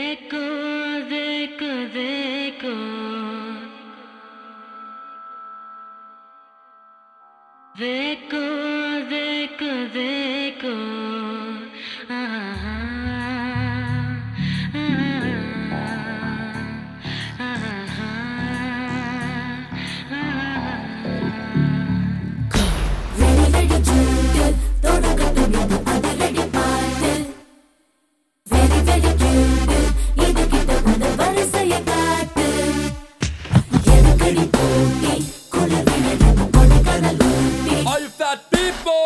देखो देखो देखो देखो देखो देखो All you fat people!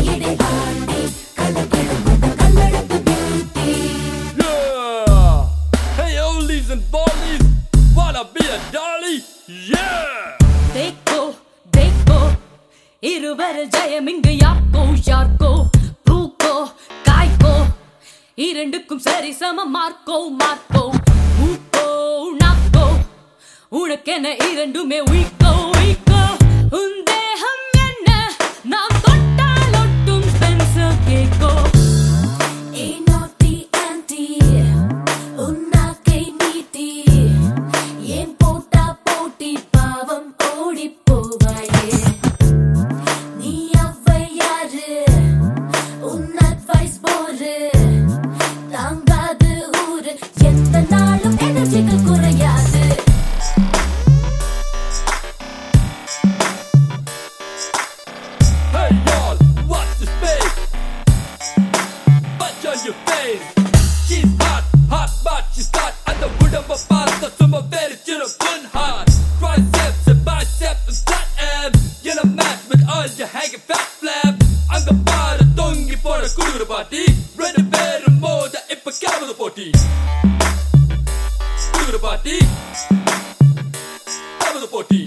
Yeah! Hey, oldies and bollies, wanna be a dolly? Yeah! देखो देखो இருவர் ஜெயம் இங்கு யாக்கோ யார்க்கோ பூக்கோ காய்க்கோ இரண்டுக்கும் சரி சம மார்க்கோ மார்க்கோ மூக்கோ நாக்கோ உனக்கென இரண்டுமே உயிக்கோ உயிக்கோ உன் தேகம் என்ன நாம் தொட்டால் ஒட்டும் ஸ்பென்சர் கேக்கோ Hey y'all, watch the space. Punch on your face. She's hot, hot, but she's hot. At the wood of a pasta, some of very chill fun hot. Triceps and biceps and flat abs. Get a match with all your hanging fat flabs. I'm the bar, a tongue for a good party. Ready better more than if a cow with a potty. Good party. Cow with a potty.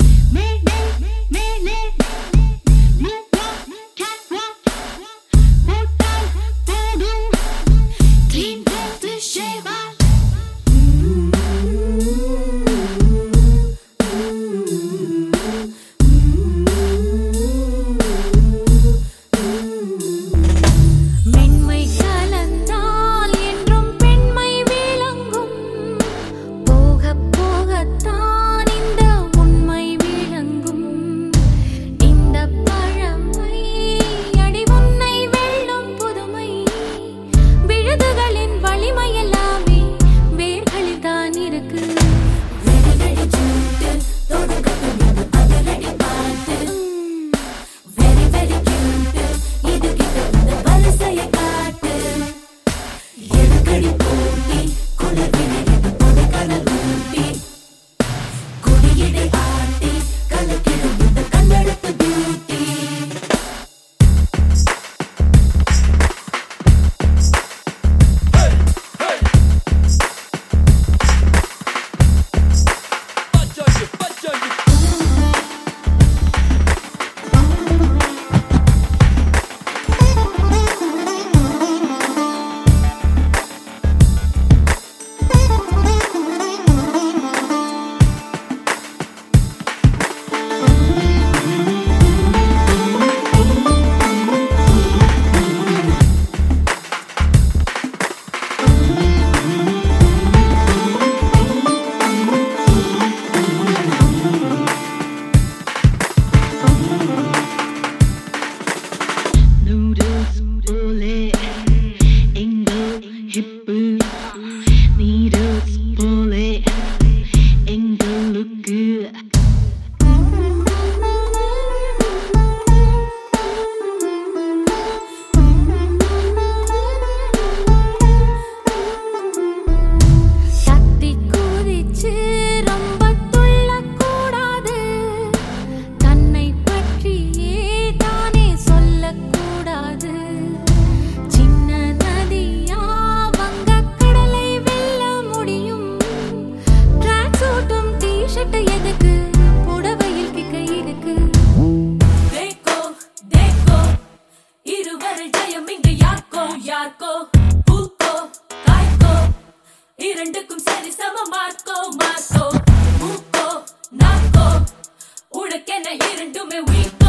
இரண்டுக்கும் சரி சம Marco Marco மூக்கோ நாக்கோ உனக்கென இரண்டுமே week